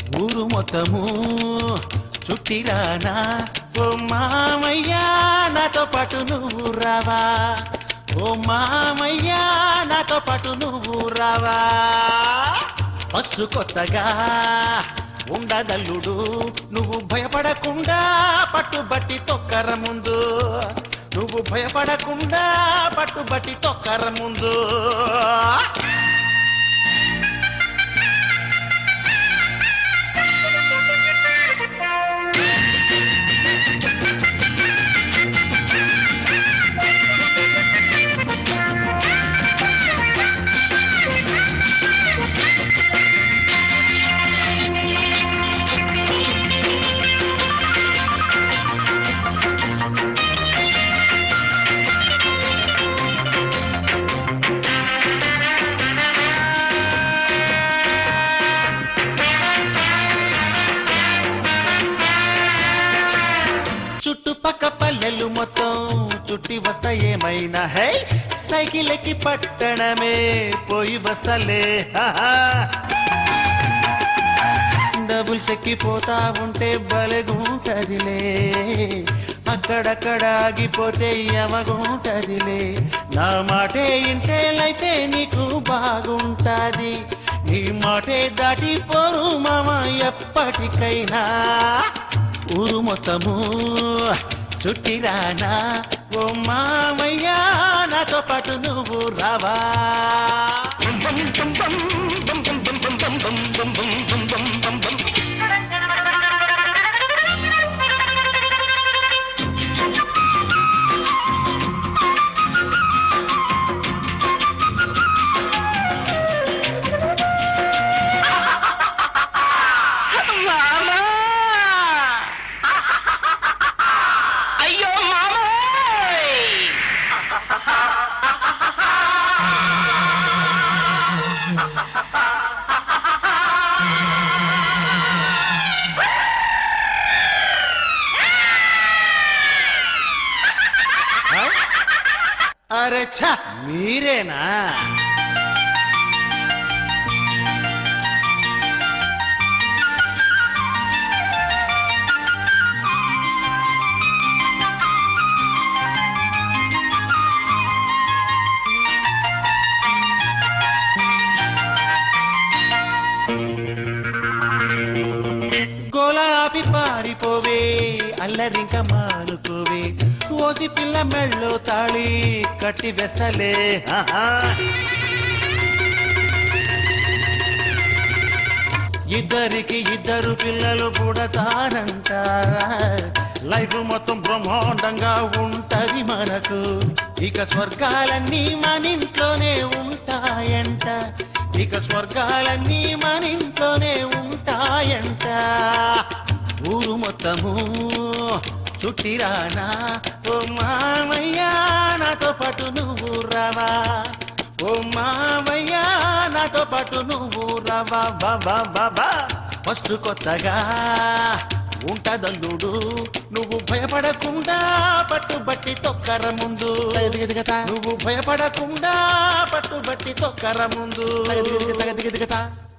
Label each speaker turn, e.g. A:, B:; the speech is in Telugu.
A: ఊరు మొత్తము చుట్టిరానా ఓ మామయ్యా నాతో పాటు నువ్వు రావా ఓ మామయ్యా నాతో పాటు నువ్వు రావా ఫస్ట్ కొత్తగా ఉండదల్లుడు నువ్వు భయపడకుండా పట్టుబట్టి తొక్కర ముందు నువ్వు భయపడకుండా పట్టుబట్టి తొక్కర ముందు చుట్టుపక్క పల్లెలు మొత్తం చుట్టి వస్తా ఏమైనా హై సైకిల్ ఎక్కి పట్టణమే పోయి వస్తలే డబుల్ సెక్కిపోతా ఉంటే బలగుంటదిలే అక్కడక్కడ ఆగిపోతే యమగుంటదిలే నా మాటే ఇంటే లైఫే నీకు బాగుంటది నీ మాటే దాటిపోరు మామ ఎప్పటికైనా ఊరు మొత్తము చుట్టిరానా ఓ మామయ్యా నాతో పాటు నువ్వు రావా అరే ఛా మీరేనా గోలాపి పారిపోవే అల్లరింక మానుకోవే ఓసి పిల్ల మెళ్ళో తాళి కట్టి వెస్తలే ఇద్దరికి ఇద్దరు పిల్లలు పుడతారంట లైఫ్ మొత్తం బ్రహ్మాండంగా ఉంటది మనకు ఇక స్వర్గాలన్నీ మన ఇంట్లోనే ఉంటాయంట ఇక స్వర్గాలన్నీ మన ఇంట్లోనే ఉంటాయంట ఊరు మొత్తము చుట్టిరానా ఓ మామయ్యా నాతో పాటు నువ్వు రావా ఓ మామయ్యా నాతో పాటు నువ్వు రావా బాబా బాబా ఫస్ట్ కొత్తగా ఉంటదల్లుడు నువ్వు భయపడకుండా పట్టుబట్టి తొక్కర ముందు నువ్వు భయపడకుండా పట్టుబట్టి తొక్కర ముందు